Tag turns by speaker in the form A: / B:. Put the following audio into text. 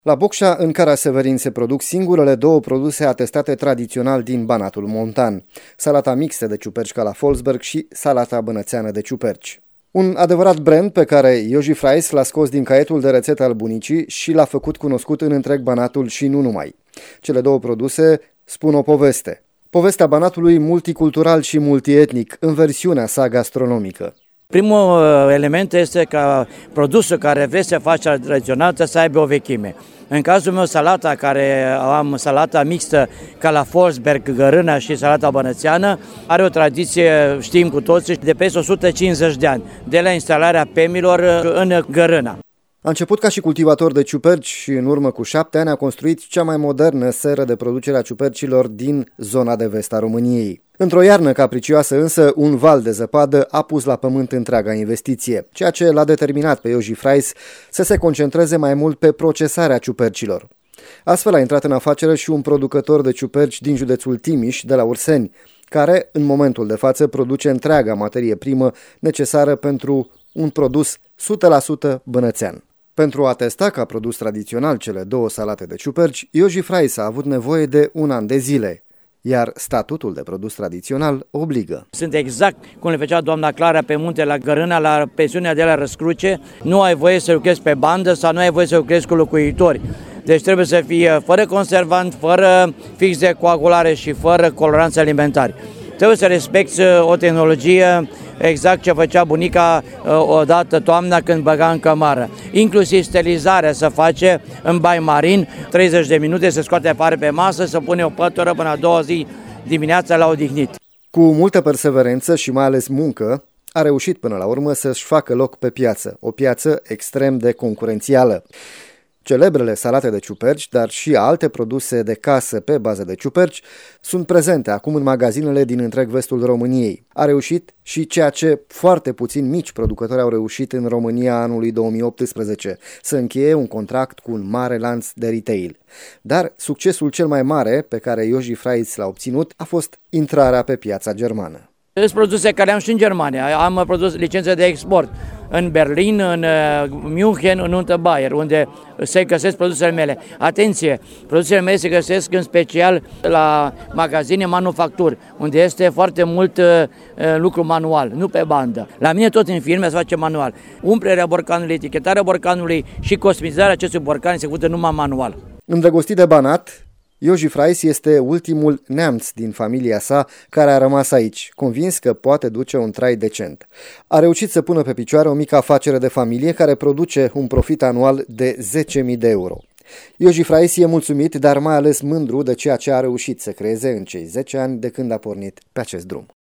A: La Bocșa, în Cara-Severin, se produc singurele două produse atestate tradițional din Banatul Montan: salata mixtă de ciuperci ca la Folsberg și salata bănățeană de ciuperci. Un adevărat brand pe care Ioji Fries l-a scos din caietul de rețete al bunicii și l-a făcut cunoscut în întreg Banatul și nu numai. Cele două produse spun o poveste. Povestea Banatului multicultural și multietnic, în versiunea sa gastronomică.
B: Primul element este că produsul care vrei să faci tradițional trebuie să aibă o vechime. În cazul meu, salata care am, salata mixtă ca la Folsberg, gărâna și salata bănățeană, are o tradiție, știm cu toții, de peste 150 de ani, de la instalarea PEM-ilor în gărâna.
A: A început ca și cultivator de ciuperci și în urmă cu 7 ani a construit cea mai modernă seră de producere a ciupercilor din zona de vest a României. Într-o iarnă capricioasă însă, un val de zăpadă a pus la pământ întreaga investiție, ceea ce l-a determinat pe Ioji Fries să se concentreze mai mult pe procesarea ciupercilor. Astfel a intrat în afacere și un producător de ciuperci din județul Timiș, de la Urseni, care în momentul de față produce întreaga materie primă necesară pentru un produs 100% bănățean. Pentru a testa ca produs tradițional cele două salate de ciuperci, Ioji Fries a avut nevoie de un an de zile, iar statutul de produs tradițional obligă.
B: Sunt exact cum le făcea doamna Clara pe munte la Gărâna, la pensiunea de la Răscruce. Nu ai voie să lucrezi pe bandă sau nu ai voie să lucrezi cu locuitori. Deci trebuie să fie fără conservant, fără fix de coagulare și fără coloranți alimentari. Trebuie să respecti o tehnologie exact ce făcea bunica odată toamna când băga în cămară. Inclusiv sterilizarea se face în bai marin, 30 de minute se scoate afară pe masă, se pune o pătură până a doua zi dimineața la odihnit.
A: Cu multă perseverență și mai ales muncă, a reușit până la urmă să-și facă loc pe piață, o piață extrem de concurențială. Celebrele salate de ciuperci, dar și alte produse de casă pe bază de ciuperci, sunt prezente acum în magazinele din întreg vestul României. A reușit și ceea ce foarte puțini mici producători au reușit în România anului 2018, să încheie un contract cu un mare lanț de retail. Dar succesul cel mai mare pe care Ioji Fries l-a obținut a fost intrarea pe piața germană.
B: Sunt produse care am și în Germania. Am produs licențe de export în Berlin, în München, în Unterbayern, unde se găsesc produsele mele. Atenție, produsele mele se găsesc în special la magazine manufacturi, unde este foarte mult lucru manual, nu pe bandă. La mine tot în firme se face manual. Umplerea borcanului, etichetarea borcanului și cosmetizarea acestui borcan se făcută numai manual.
A: Îndrăgostit de Banat, Ioji Fries este ultimul neamț din familia sa care a rămas aici, convins că poate duce un trai decent. A reușit să pună pe picioare o mică afacere de familie care produce un profit anual de 10.000 de euro. Ioji Fries e mulțumit, dar mai ales mândru de ceea ce a reușit să creeze în cei 10 ani de când a pornit pe acest drum.